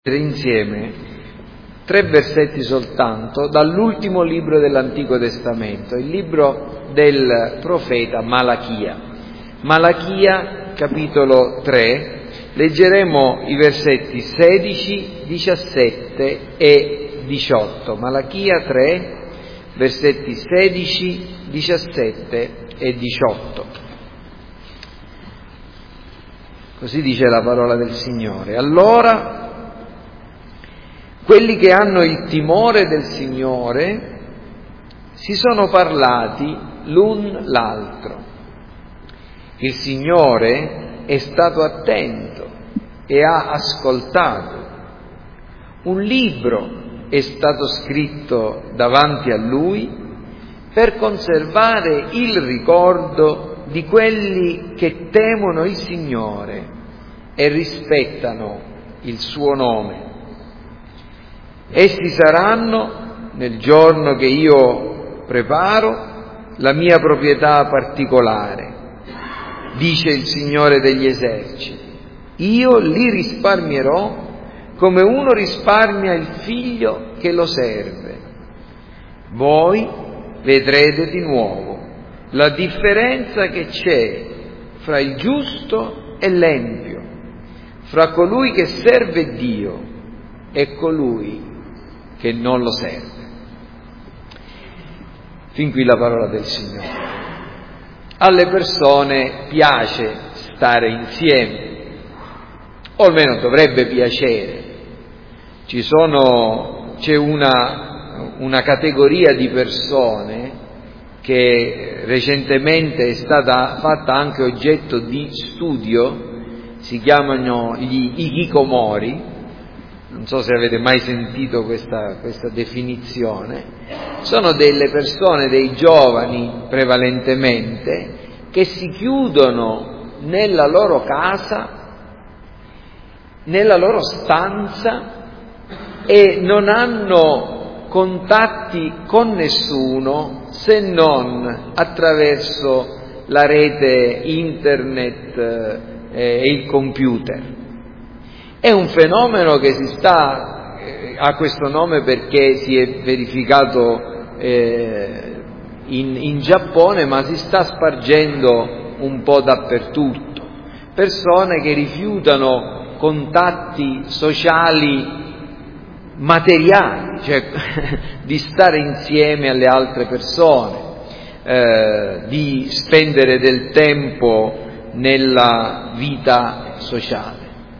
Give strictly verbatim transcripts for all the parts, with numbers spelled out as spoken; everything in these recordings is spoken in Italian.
Insieme tre versetti soltanto dall'ultimo libro dell'Antico Testamento, il libro del profeta Malachia. Malachia, capitolo tre, leggeremo i versetti sedici, diciassette e diciotto. Malachia tre, versetti sedici, diciassette e diciotto. Così dice la parola del Signore. Allora quelli che hanno il timore del Signore si sono parlati l'un l'altro. Il Signore è stato attento e ha ascoltato. Un libro è stato scritto davanti a Lui per conservare il ricordo di quelli che temono il Signore e rispettano il suo nome. Essi saranno, nel giorno che io preparo, la mia proprietà particolare, dice il Signore degli eserciti. Io li risparmierò come uno risparmia il figlio che lo serve. Voi vedrete di nuovo la differenza che c'è fra il giusto e l'empio, fra colui che serve Dio e colui che non lo serve. Fin qui la parola del Signore. Alle persone piace stare insieme, o almeno dovrebbe piacere. Ci sono, c'è una, una categoria di persone che recentemente è stata fatta anche oggetto di studio, si chiamano gli hikikomori. Non so se avete mai sentito questa, questa definizione. Sono delle persone, dei giovani prevalentemente, che si chiudono nella loro casa, nella loro stanza e non hanno contatti con nessuno se non attraverso la rete internet e il computer. È un fenomeno che si sta, eh, ha questo nome perché si è verificato eh, in, in Giappone, ma si sta spargendo un po' dappertutto. Persone che rifiutano contatti sociali materiali, cioè di stare insieme alle altre persone, eh, di spendere del tempo nella vita sociale.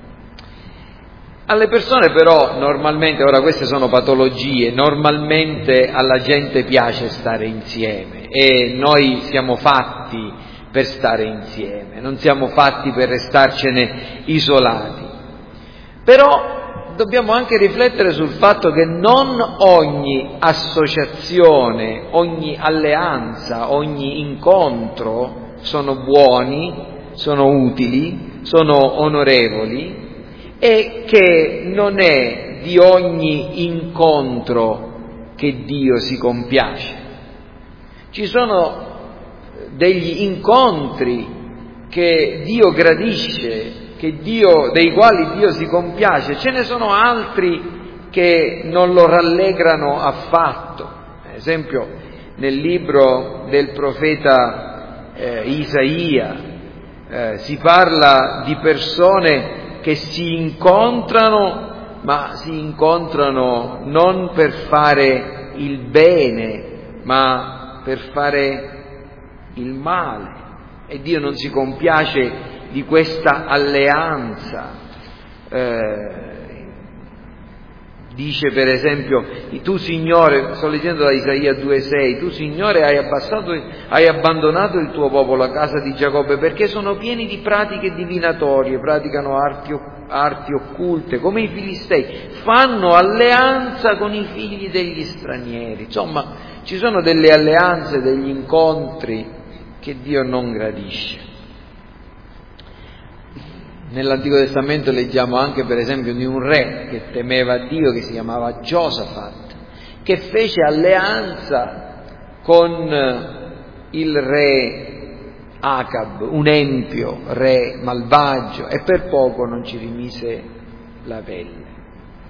Alle persone però normalmente, ora queste sono patologie, normalmente alla gente piace stare insieme e noi siamo fatti per stare insieme, non siamo fatti per restarcene isolati. Però dobbiamo anche riflettere sul fatto che non ogni associazione, ogni alleanza, ogni incontro sono buoni, sono utili, sono onorevoli, e che non è di ogni incontro che Dio si compiace. Ci sono degli incontri che Dio gradisce, che Dio, dei quali Dio si compiace, ce ne sono altri che non lo rallegrano affatto. Per esempio nel libro del profeta eh, Isaia eh, si parla di persone che si incontrano, ma si incontrano non per fare il bene, ma per fare il male. E Dio non si compiace di questa alleanza. Eh, dice per esempio, tu Signore, sto leggendo da Isaia due sei, tu Signore hai, abbassato, hai abbandonato il tuo popolo, la casa di Giacobbe, perché sono pieni di pratiche divinatorie, praticano arti, arti occulte, come i Filistei, fanno alleanza con i figli degli stranieri. Insomma, ci sono delle alleanze, degli incontri che Dio non gradisce. Nell'Antico Testamento leggiamo anche per esempio di un re che temeva Dio, che si chiamava Giosafat, che fece alleanza con il re Acab, un empio re malvagio, e per poco non ci rimise la pelle.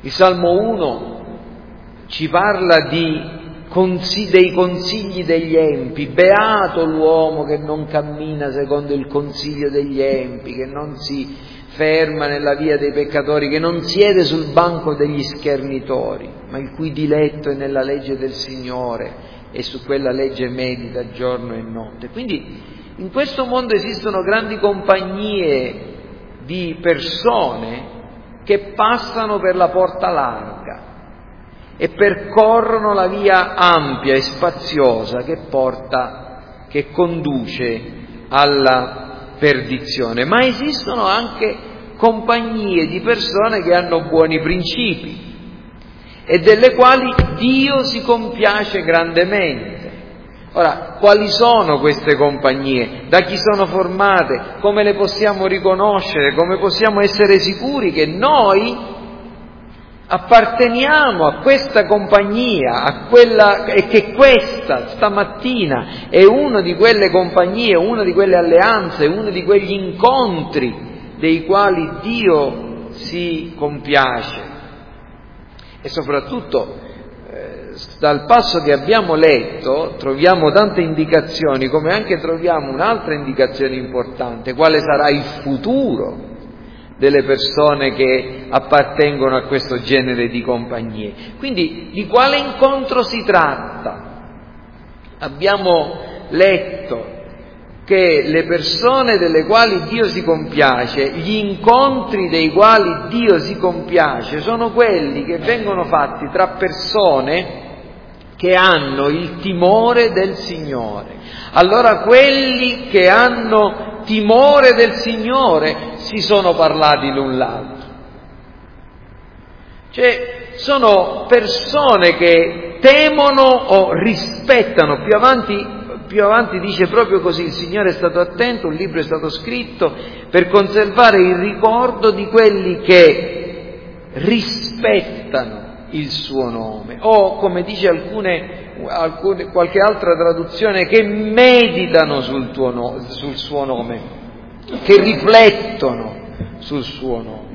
Il Salmo uno ci parla di consigli, dei consigli degli empi. Beato l'uomo che non cammina secondo il consiglio degli empi, che non si ferma nella via dei peccatori, che non siede sul banco degli schernitori, ma il cui diletto è nella legge del Signore e su quella legge medita giorno e notte. Quindi in questo mondo esistono grandi compagnie di persone che passano per la porta larga e percorrono la via ampia e spaziosa che porta, che conduce alla perdizione. Ma esistono anche compagnie di persone che hanno buoni principi e delle quali Dio si compiace grandemente. Ora, quali sono queste compagnie? Da chi sono formate? Come le possiamo riconoscere? Come possiamo essere sicuri che noi apparteniamo a questa compagnia, a quella, e che questa stamattina è una di quelle compagnie, una di quelle alleanze, uno di quegli incontri dei quali Dio si compiace? E soprattutto dal passo che abbiamo letto troviamo tante indicazioni, come anche troviamo un'altra indicazione importante: quale sarà il futuro delle persone che appartengono a questo genere di compagnie. Quindi di quale incontro si tratta? Abbiamo letto che le persone delle quali Dio si compiace, gli incontri dei quali Dio si compiace, sono quelli che vengono fatti tra persone che hanno il timore del Signore. Allora quelli che hanno timore del Signore si sono parlati l'un l'altro. Cioè, sono persone che temono o rispettano. Più avanti, più avanti dice proprio così: il Signore è stato attento, un libro è stato scritto per conservare il ricordo di quelli che rispettano il suo nome, o come dice alcune, alcune qualche altra traduzione, che meditano sul, tuo no, sul suo nome, che riflettono sul suo nome.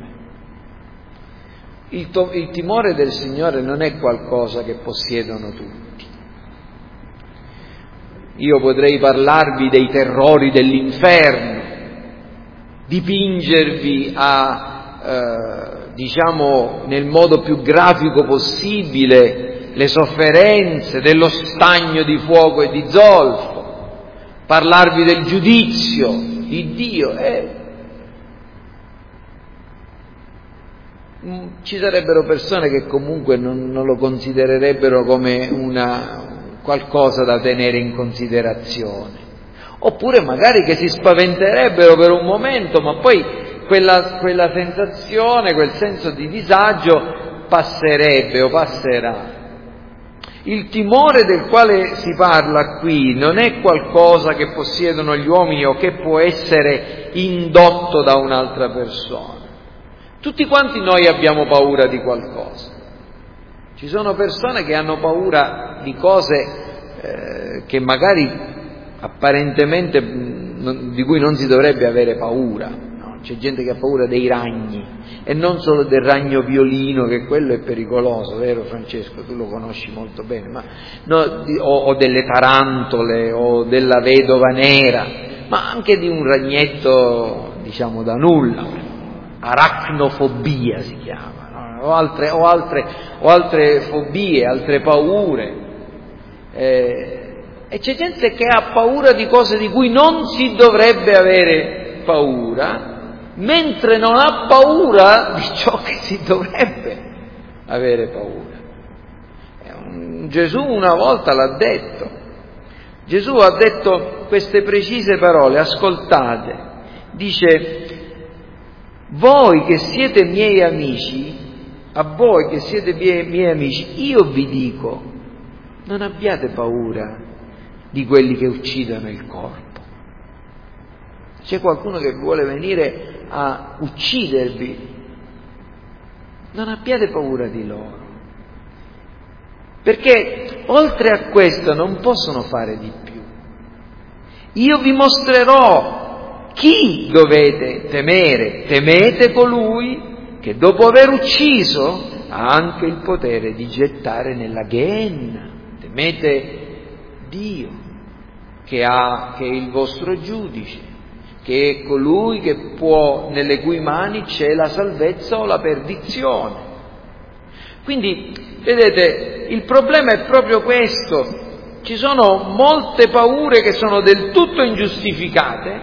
Il, to, il timore del Signore non è qualcosa che possiedono tutti. Io potrei parlarvi dei terrori dell'inferno, dipingervi a eh, diciamo nel modo più grafico possibile le sofferenze dello stagno di fuoco e di zolfo, parlarvi del giudizio di Dio. Eh, ci sarebbero persone che comunque non, non lo considererebbero come una qualcosa da tenere in considerazione, oppure magari che si spaventerebbero per un momento, ma poi Quella, quella sensazione, quel senso di disagio passerebbe o passerà. Il timore del quale si parla qui non è qualcosa che possiedono gli uomini o che può essere indotto da un'altra persona. Tutti quanti noi abbiamo paura di qualcosa. Ci sono persone che hanno paura di cose eh, che magari apparentemente mh, di cui non si dovrebbe avere paura. C'è gente che ha paura dei ragni, e non solo del ragno violino, che quello è pericoloso, vero Francesco? Tu lo conosci molto bene, ma no, o, o delle tarantole, o della vedova nera, ma anche di un ragnetto, diciamo, da nulla, aracnofobia si chiama, no? o, altre, o, altre, o altre fobie, altre paure. Eh, e c'è gente che ha paura di cose di cui non si dovrebbe avere paura, mentre non ha paura di ciò che si dovrebbe avere paura. Gesù una volta l'ha detto. Gesù ha detto queste precise parole, ascoltate. Dice: voi che siete miei amici, a voi che siete miei, miei amici, io vi dico, non abbiate paura di quelli che uccidono il corpo. C'è qualcuno che vuole venire a uccidervi, non abbiate paura di loro, perché oltre a questo non possono fare di più. Io vi mostrerò chi dovete temere. Temete colui che dopo aver ucciso ha anche il potere di gettare nella Gehenna. Temete Dio, che, ha, che è il vostro giudice, che è colui che può, nelle cui mani c'è la salvezza o la perdizione. Quindi, vedete, il problema è proprio questo. Ci sono molte paure che sono del tutto ingiustificate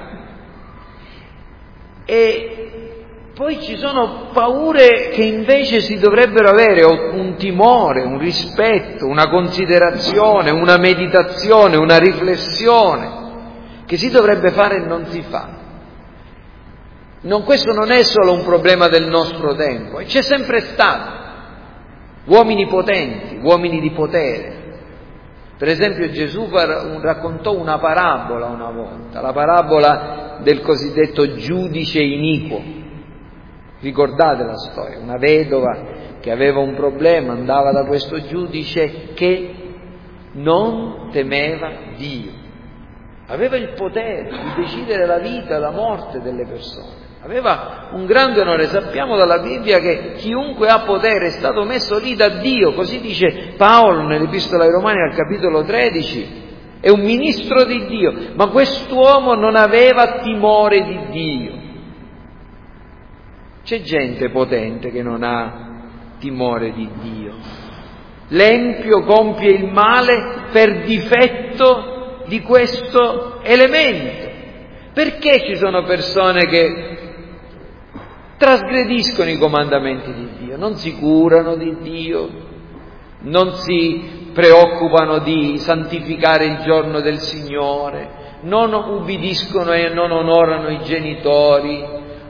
e poi ci sono paure che invece si dovrebbero avere, un timore, un rispetto, una considerazione, una meditazione, una riflessione che si dovrebbe fare e non si fa. Non, questo non è solo un problema del nostro tempo, e c'è sempre stato. Uomini potenti, uomini di potere. Per esempio Gesù raccontò una parabola una volta, la parabola del cosiddetto giudice iniquo. Ricordate la storia? Una vedova che aveva un problema, andava da questo giudice che non temeva Dio. Aveva il potere di decidere la vita e la morte delle persone. Aveva un grande onore. Sappiamo dalla Bibbia che chiunque ha potere è stato messo lì da Dio, così dice Paolo nell'Epistola ai Romani al capitolo tredici, è un ministro di Dio, ma quest'uomo non aveva timore di Dio. C'è gente potente che non ha timore di Dio. L'empio compie il male per difetto di questo elemento. Perché ci sono persone che trasgrediscono i comandamenti di Dio, non si curano di Dio, non si preoccupano di santificare il giorno del Signore, non ubbidiscono e non onorano i genitori,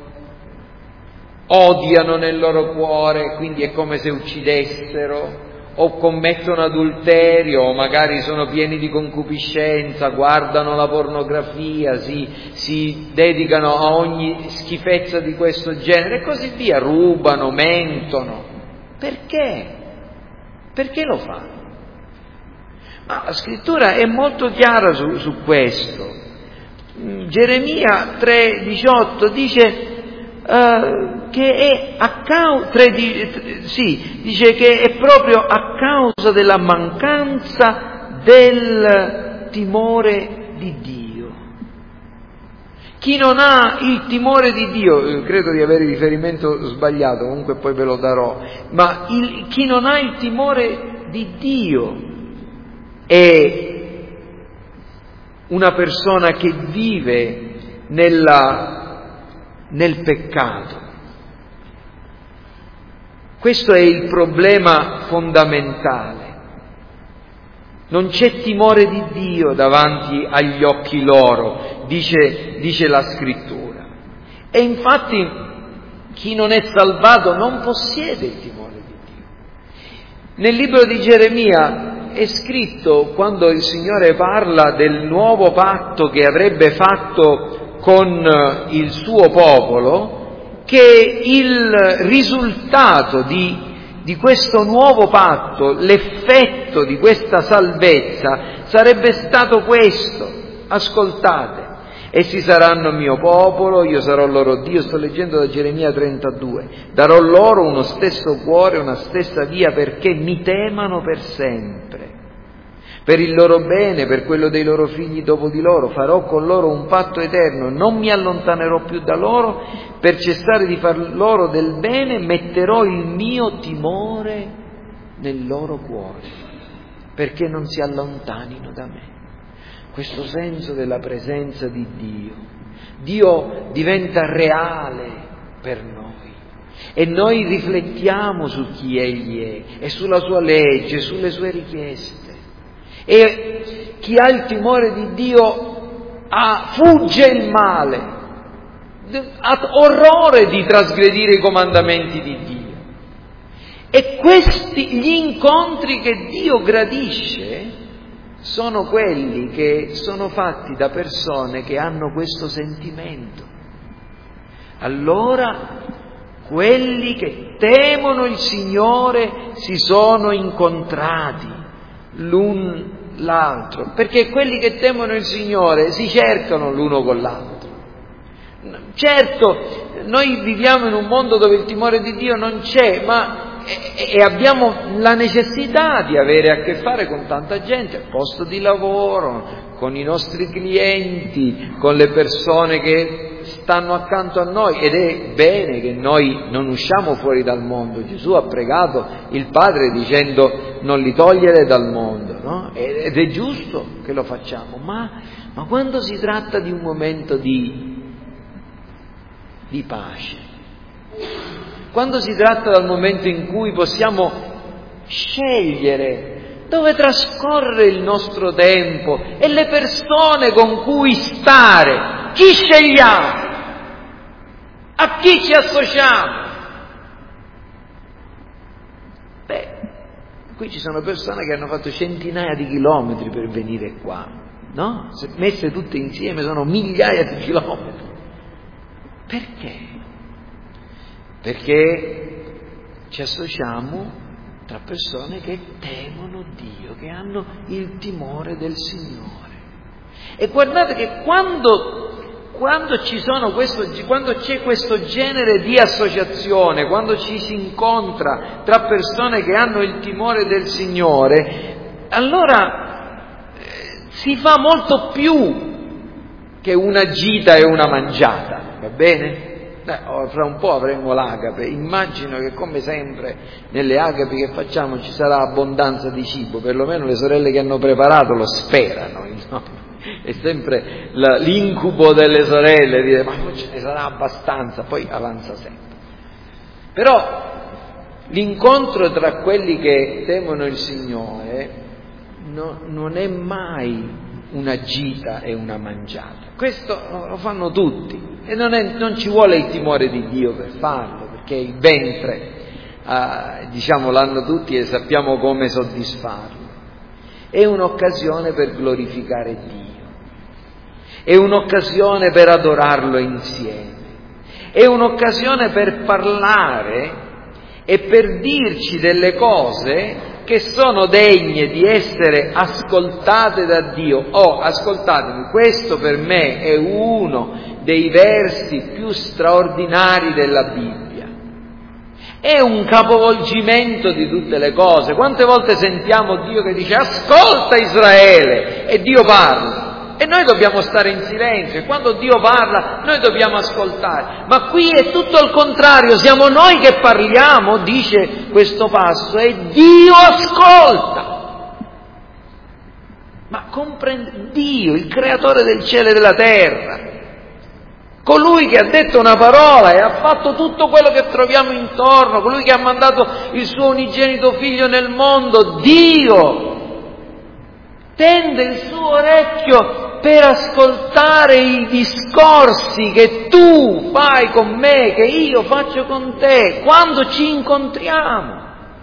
odiano nel loro cuore, quindi è come se uccidessero, o commettono adulterio, o magari sono pieni di concupiscenza, guardano la pornografia, si, si dedicano a ogni schifezza di questo genere e così via, rubano, mentono. Perché? Perché lo fanno? Ma la scrittura è molto chiara su, su questo. Geremia tre diciotto dice Uh, che è a causa, sì, dice che è proprio a causa della mancanza del timore di Dio. Chi non ha il timore di Dio, credo di avere riferimento sbagliato, comunque poi ve lo darò, ma il, chi non ha il timore di Dio è una persona che vive nella nel peccato. Questo è il problema fondamentale. Non c'è timore di Dio davanti agli occhi loro, dice, dice la Scrittura. E infatti chi non è salvato non possiede il timore di Dio. Nel libro di Geremia è scritto, quando il Signore parla del nuovo patto che avrebbe fatto con il suo popolo, che il risultato di, di questo nuovo patto, l'effetto di questa salvezza sarebbe stato questo. Ascoltate, essi saranno mio popolo, io sarò loro Dio. Sto leggendo da Geremia trentadue. Darò loro uno stesso cuore, una stessa via, perché mi temano per sempre. Per il loro bene, per quello dei loro figli dopo di loro, farò con loro un patto eterno, non mi allontanerò più da loro, per cessare di far loro del bene, metterò il mio timore nel loro cuore, perché non si allontanino da me. Questo senso della presenza di Dio. Dio diventa reale per noi e noi riflettiamo su chi Egli è e sulla sua legge, sulle sue richieste. E chi ha il timore di Dio ha, fugge il male, ha orrore di trasgredire i comandamenti di Dio. E questi, gli incontri che Dio gradisce, sono quelli che sono fatti da persone che hanno questo sentimento. Allora, quelli che temono il Signore si sono incontrati l'un l'altro, perché quelli che temono il Signore si cercano l'uno con l'altro. Certo, noi viviamo in un mondo dove il timore di Dio non c'è, ma e, e abbiamo la necessità di avere a che fare con tanta gente, al posto di lavoro, con i nostri clienti, con le persone che stanno accanto a noi, ed è bene che noi non usciamo fuori dal mondo. Gesù ha pregato il Padre dicendo non li togliere dal mondo, no? Ed è giusto che lo facciamo, ma, ma quando si tratta di un momento di, di pace, quando si tratta del momento in cui possiamo scegliere dove trascorrere il nostro tempo e le persone con cui stare, chi scegliamo? A chi ci associamo? Beh, qui ci sono persone che hanno fatto centinaia di chilometri per venire qua, no? Se messe tutte insieme sono migliaia di chilometri. Perché? Perché ci associamo tra persone che temono Dio, che hanno il timore del Signore. E guardate che quando, quando ci sono questo, quando c'è questo genere di associazione, quando ci si incontra tra persone che hanno il timore del Signore, allora eh, si fa molto più che una gita e una mangiata, va bene? Eh, fra un po' avremo l'agape, immagino che come sempre nelle agapi che facciamo ci sarà abbondanza di cibo, perlomeno le sorelle che hanno preparato lo sperano, no? È sempre la, l'incubo delle sorelle, dire ma ce ne sarà abbastanza, poi avanza sempre. Però l'incontro tra quelli che temono il Signore no, non è mai una gita e una mangiata. Questo lo fanno tutti e non, è, non ci vuole il timore di Dio per farlo, perché il ventre, eh, diciamo, l'hanno tutti e sappiamo come soddisfarlo. È un'occasione per glorificare Dio, è un'occasione per adorarlo insieme, è un'occasione per parlare e per dirci delle cose che sono degne di essere ascoltate da Dio. Oh, ascoltatemi, questo per me è uno dei versi più straordinari della Bibbia. È un capovolgimento di tutte le cose. Quante volte sentiamo Dio che dice ascolta Israele e Dio parla e noi dobbiamo stare in silenzio, e quando Dio parla noi dobbiamo ascoltare. Ma qui è tutto il contrario, siamo noi che parliamo, dice questo passo, e Dio ascolta. Ma comprende Dio, il creatore del cielo e della terra, colui che ha detto una parola e ha fatto tutto quello che troviamo intorno, colui che ha mandato il suo unigenito figlio nel mondo, Dio tende il suo orecchio per ascoltare i discorsi che tu fai con me, che io faccio con te, quando ci incontriamo.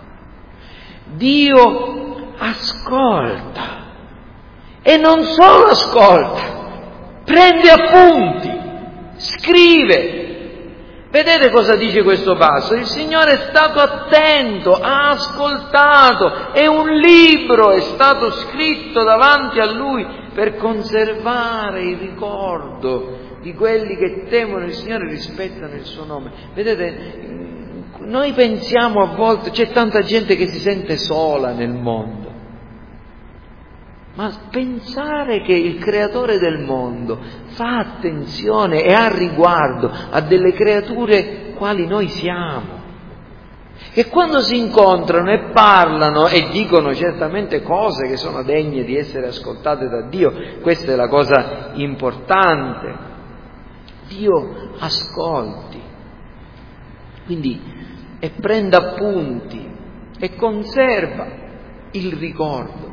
Dio ascolta, e non solo ascolta, prende appunti, scrive. Vedete cosa dice questo passo? Il Signore è stato attento, ha ascoltato, e un libro è stato scritto davanti a Lui per conservare il ricordo di quelli che temono il Signore e rispettano il suo nome. Vedete, noi pensiamo a volte, c'è tanta gente che si sente sola nel mondo, ma pensare che il creatore del mondo fa attenzione e ha riguardo a delle creature quali noi siamo, che quando si incontrano e parlano e dicono certamente cose che sono degne di essere ascoltate da Dio, questa è la cosa importante. Dio ascolti, quindi, e prenda appunti e conserva il ricordo.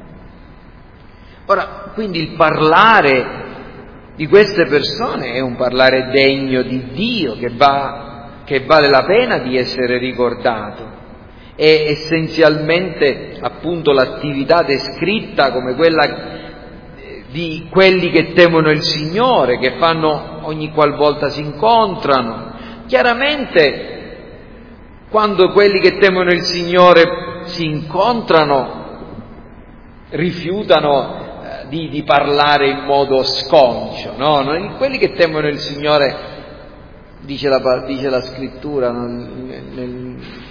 Ora, quindi il parlare di queste persone è un parlare degno di Dio, che va, che vale la pena di essere ricordato. È essenzialmente appunto l'attività descritta come quella di quelli che temono il Signore, che fanno ogni qualvolta si incontrano. Chiaramente, quando quelli che temono il Signore si incontrano, rifiutano Di, di parlare in modo sconcio, no? Quelli che temono il Signore, dice la, dice la scrittura, no? nel, nel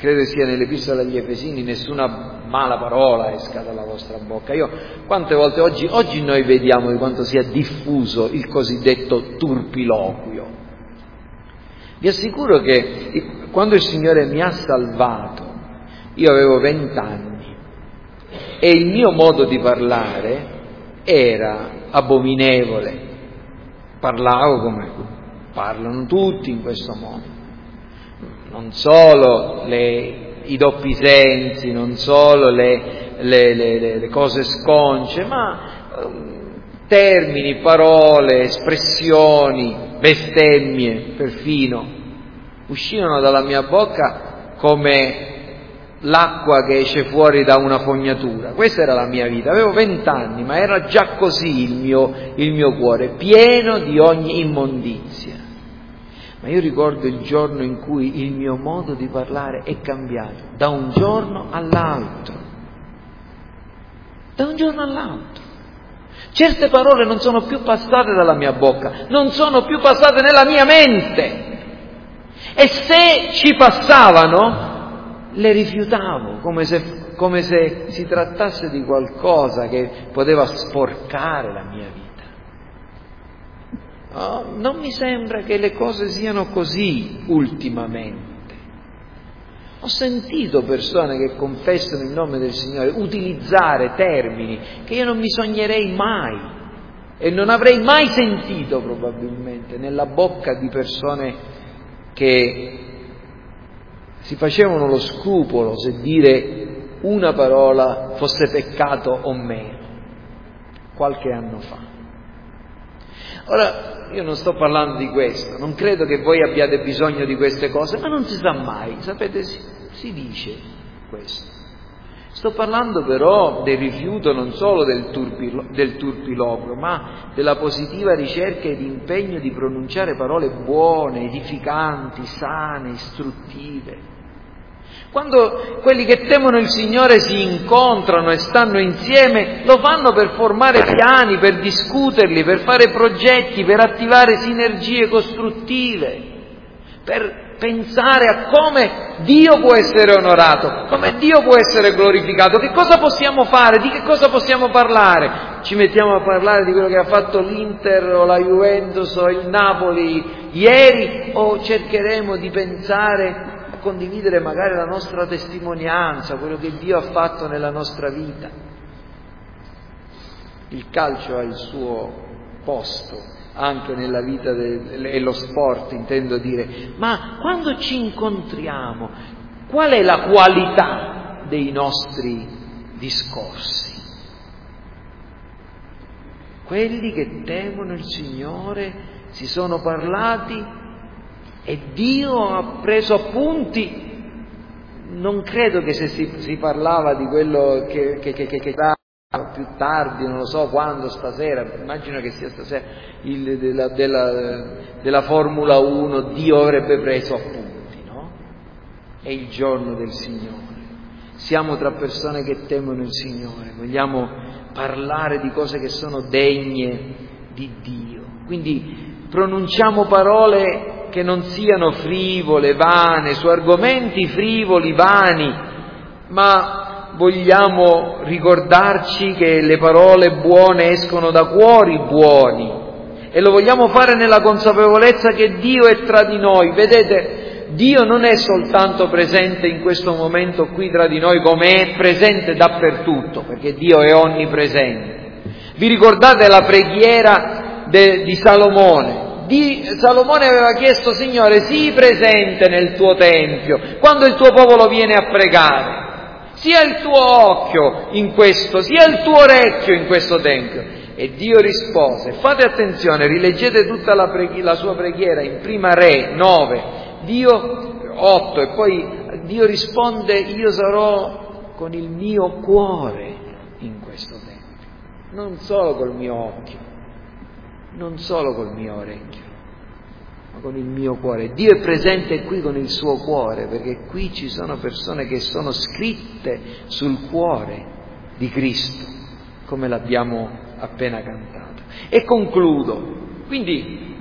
credo sia nell'Epistola agli Efesini, nessuna mala parola esca dalla vostra bocca. Io quante volte oggi, oggi noi vediamo di quanto sia diffuso il cosiddetto turpiloquio. Vi assicuro che quando il Signore mi ha salvato, io avevo vent'anni e il mio modo di parlare era abominevole. Parlavo come parlano tutti in questo modo. Non solo le, i doppi sensi, non solo le, le, le, le cose sconce, ma um, termini, parole, espressioni, bestemmie perfino, uscivano dalla mia bocca come l'acqua che esce fuori da una fognatura. Questa era la mia vita, avevo vent'anni, ma era già così il mio, il mio cuore, pieno di ogni immondizia. Ma io ricordo il giorno in cui il mio modo di parlare è cambiato, da un giorno all'altro. Da un giorno all'altro. Certe parole non sono più passate dalla mia bocca, non sono più passate nella mia mente. E se ci passavano, le rifiutavo, come se, come se si trattasse di qualcosa che poteva sporcare la mia vita. Oh, non mi sembra che le cose siano così ultimamente. Ho sentito persone che confessano il nome del Signore utilizzare termini che io non mi sognerei mai e non avrei mai sentito probabilmente nella bocca di persone che si facevano lo scrupolo se dire una parola fosse peccato o meno, qualche anno fa. Ora, io non sto parlando di questo, non credo che voi abbiate bisogno di queste cose, ma non si sa mai, sapete, si, si dice questo. Sto parlando però del rifiuto non solo del, turpilo, del turpiloquio, ma della positiva ricerca ed impegno di pronunciare parole buone, edificanti, sane, istruttive. Quando quelli che temono il Signore si incontrano e stanno insieme, lo fanno per formare piani, per discuterli, per fare progetti, per attivare sinergie costruttive, per pensare a come Dio può essere onorato, come Dio può essere glorificato, che cosa possiamo fare, di che cosa possiamo parlare. Ci mettiamo a parlare di quello che ha fatto l'Inter o la Juventus o il Napoli ieri, o cercheremo di pensare, condividere magari la nostra testimonianza, quello che Dio ha fatto nella nostra vita. Il calcio ha il suo posto anche nella vita de- e lo sport, intendo dire, ma quando ci incontriamo, qual è la qualità dei nostri discorsi? Quelli che temono il Signore si sono parlati e Dio ha preso appunti. Non credo che se si, si parlava di quello che, che, che, che sarà più tardi, non lo so quando, stasera, immagino che sia stasera, il, della, della, della Formula uno, Dio avrebbe preso appunti, no? È il giorno del Signore. Siamo tra persone che temono il Signore, vogliamo parlare di cose che sono degne di Dio. Quindi pronunciamo parole che non siano frivole, vane, su argomenti frivoli, vani, ma vogliamo ricordarci che le parole buone escono da cuori buoni e lo vogliamo fare nella consapevolezza che Dio è tra di noi. Vedete, Dio non è soltanto presente in questo momento qui tra di noi, come è presente dappertutto, perché Dio è onnipresente. Vi ricordate la preghiera de, di Salomone? Di, Salomone aveva chiesto: Signore, sii presente nel tuo tempio quando il tuo popolo viene a pregare, sia il tuo occhio in questo, sia il tuo orecchio in questo tempio. E Dio rispose, fate attenzione, rileggete tutta la, preghi- la sua preghiera in Prima Re nove, Dio otto, e poi Dio risponde: io sarò con il mio cuore in questo tempio, non solo col mio occhio, non solo col mio orecchio, ma con il mio cuore. Dio è presente qui con il suo cuore, perché qui ci sono persone che sono scritte sul cuore di Cristo, come l'abbiamo appena cantato. E concludo. Quindi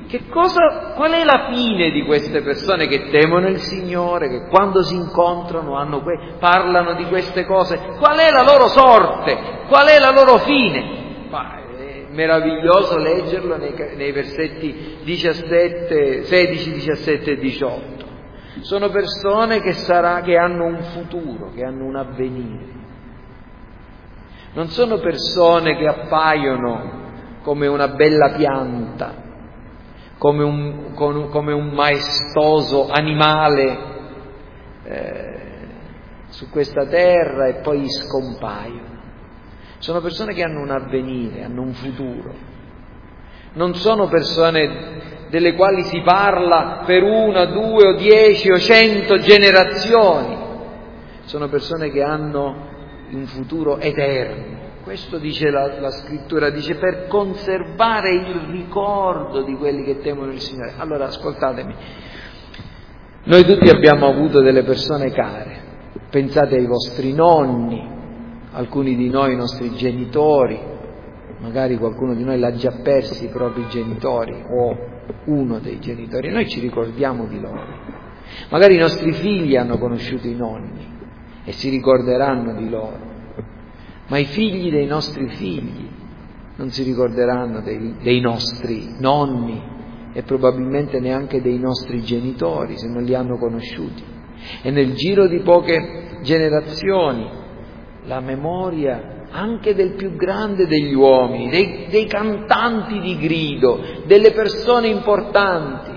Che cosa, qual è la fine di queste persone che temono il Signore, che quando si incontrano hanno que- parlano di queste cose? Qual è la loro sorte? Qual è la loro fine? Ma è meraviglioso leggerlo nei, nei versetti diciassette, sedici, diciassette e diciotto. Sono persone che, sarà, che hanno un futuro, che hanno un avvenire. Non sono persone che appaiono come una bella pianta, come un, come un maestoso animale eh, su questa terra e poi scompaiono. Sono persone che hanno un avvenire, hanno un futuro. Non sono persone delle quali si parla per una, due o dieci o cento generazioni. Sono persone che hanno un futuro eterno. Questo dice la, la scrittura, dice per conservare il ricordo di quelli che temono il Signore. Allora ascoltatemi, noi tutti abbiamo avuto delle persone care, pensate ai vostri nonni, alcuni di noi i nostri genitori, magari qualcuno di noi l'ha già persi i propri genitori o uno dei genitori, noi ci ricordiamo di loro, magari i nostri figli hanno conosciuto i nonni e si ricorderanno di loro. Ma i figli dei nostri figli non si ricorderanno dei, dei nostri nonni e probabilmente neanche dei nostri genitori se non li hanno conosciuti. E nel giro di poche generazioni la memoria anche del più grande degli uomini, dei, dei cantanti di grido, delle persone importanti,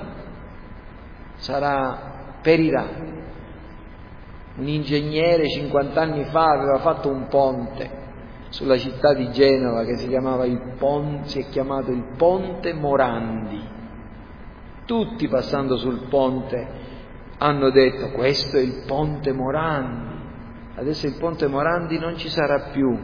sarà, perirà. Un ingegnere cinquanta anni fa aveva fatto un ponte sulla città di Genova che si chiamava il ponte, si è chiamato il Ponte Morandi. Tutti passando sul ponte hanno detto: questo è il Ponte Morandi. Adesso il Ponte Morandi non ci sarà più.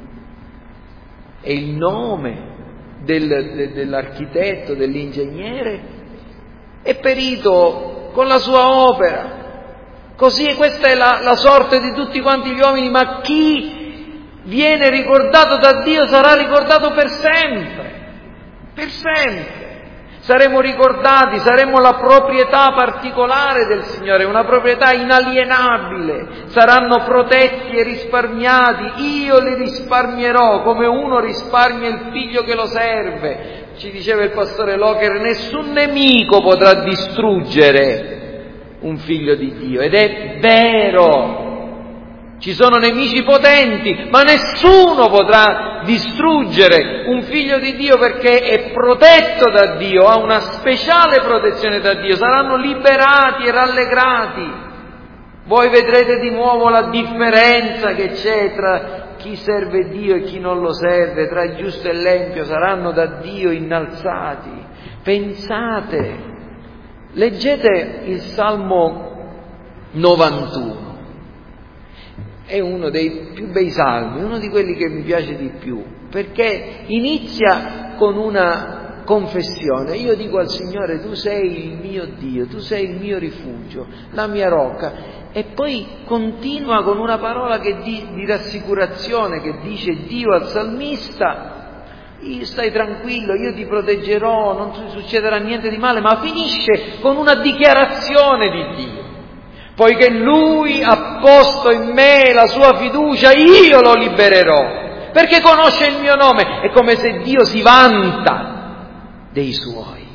E il nome del, de, dell'architetto, dell'ingegnere è perito con la sua opera. Così questa è la, la sorte di tutti quanti gli uomini, ma chi viene ricordato da Dio sarà ricordato per sempre, per sempre. Saremo ricordati, saremo la proprietà particolare del Signore, una proprietà inalienabile, saranno protetti e risparmiati, io li risparmierò come uno risparmia il figlio che lo serve. Ci diceva il pastore Locher, nessun nemico potrà distruggere un figlio di Dio, ed è vero. Ci sono nemici potenti, ma nessuno potrà distruggere un figlio di Dio perché è protetto da Dio, ha una speciale protezione da Dio, saranno liberati e rallegrati. Voi vedrete di nuovo la differenza che c'è tra chi serve Dio e chi non lo serve, tra il giusto e l'empio, saranno da Dio innalzati. Pensate, leggete il Salmo novantuno. È uno dei più bei salmi, uno di quelli che mi piace di più, perché inizia con una confessione. Io dico al Signore: tu sei il mio Dio, tu sei il mio rifugio, la mia rocca. E poi continua con una parola che di, di rassicurazione, che dice Dio al salmista: stai tranquillo, io ti proteggerò, non ti succederà niente di male, ma finisce con una dichiarazione di Dio. Poiché Lui ha posto in me la sua fiducia, io lo libererò, perché conosce il mio nome. È come se Dio si vanta dei Suoi.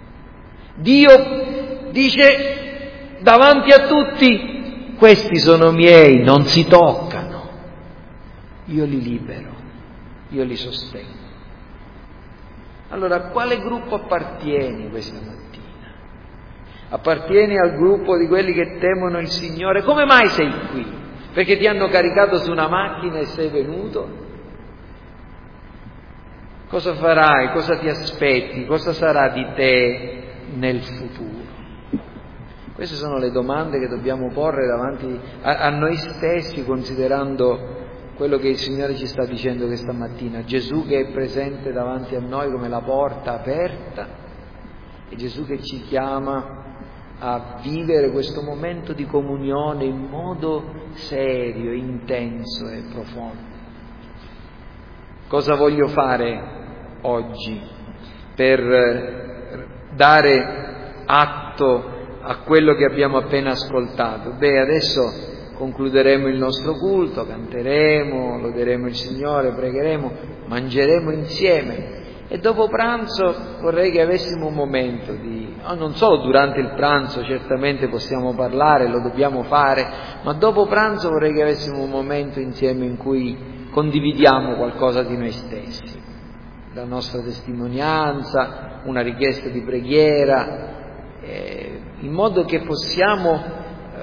Dio dice davanti a tutti: questi sono miei, non si toccano. Io li libero, io li sostengo. Allora, a quale gruppo appartieni questa mattina? Appartieni al gruppo di quelli che temono il Signore? Come mai sei qui? Perché ti hanno caricato su una macchina e sei venuto? Cosa farai? Cosa ti aspetti? Cosa sarà di te nel futuro? Queste sono le domande che dobbiamo porre davanti a, a noi stessi, considerando quello che il Signore ci sta dicendo questa mattina. Gesù che è presente davanti a noi come la porta aperta, e Gesù che ci chiama a vivere questo momento di comunione in modo serio, intenso e profondo. Cosa voglio fare oggi per dare atto a quello che abbiamo appena ascoltato. Beh, adesso concluderemo il nostro culto, canteremo, loderemo il Signore, pregheremo, mangeremo insieme e dopo pranzo vorrei che avessimo un momento di, oh, non solo durante il pranzo certamente possiamo parlare, lo dobbiamo fare, ma dopo pranzo vorrei che avessimo un momento insieme in cui condividiamo qualcosa di noi stessi, la nostra testimonianza, una richiesta di preghiera, eh, in modo che possiamo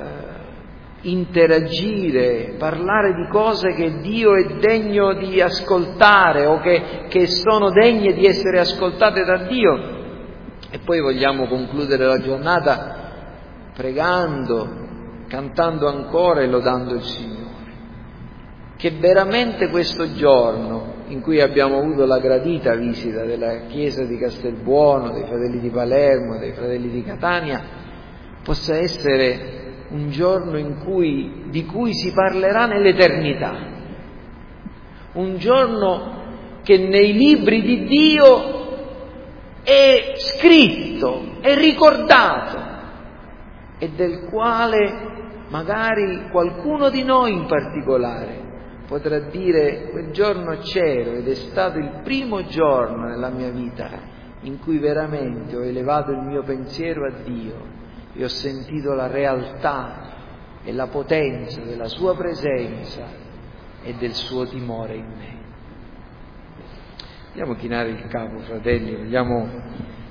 interagire, parlare di cose che Dio è degno di ascoltare o che, che sono degne di essere ascoltate da Dio. E poi vogliamo concludere la giornata pregando, cantando ancora e lodando il Signore. Che veramente questo giorno in cui abbiamo avuto la gradita visita della chiesa di Castelbuono, dei fratelli di Palermo, dei fratelli di Catania, possa essere un giorno in cui, di cui si parlerà nell'eternità, un giorno che nei libri di Dio è scritto, è ricordato e del quale magari qualcuno di noi in particolare potrà dire: quel giorno c'ero ed è stato il primo giorno nella mia vita in cui veramente ho elevato il mio pensiero a Dio e ho sentito la realtà e la potenza della sua presenza e del suo timore in me. Vogliamo chinare il capo, fratelli, vogliamo